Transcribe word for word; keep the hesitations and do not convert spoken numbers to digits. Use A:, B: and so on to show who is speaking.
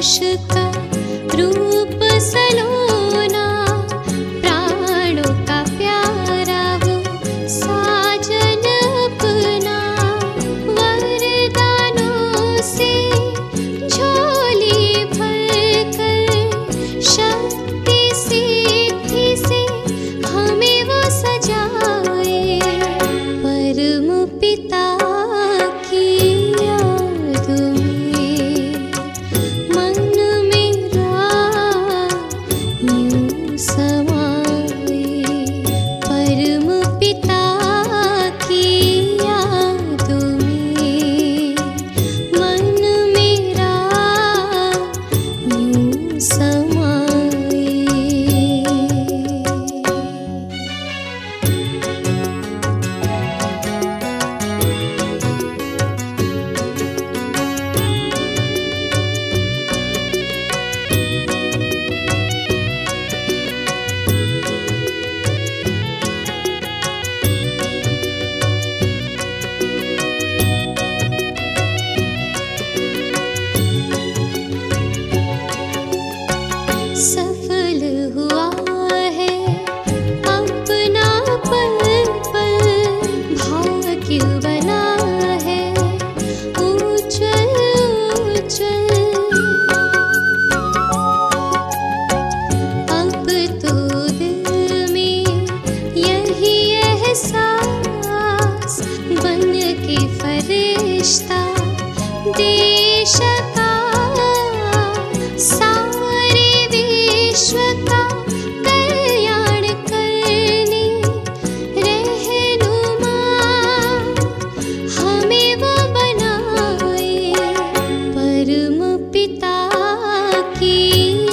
A: पुरुष का रूप सलोना, प्राणों का प्यारा वो साजन अपना, वरदानों से झोली भरकर शक्ति सिद्धि से हमें वो सजाए। परम पिता सफल हुआ है अपना पल पल, भाग्य बना है उज्जवल उज्जवल। अब तो दिल में यही एहसास बन के फरिश्ता देश का विश्व का कल्याण करने रहनुमा हमें वो बनाए। परम पिता की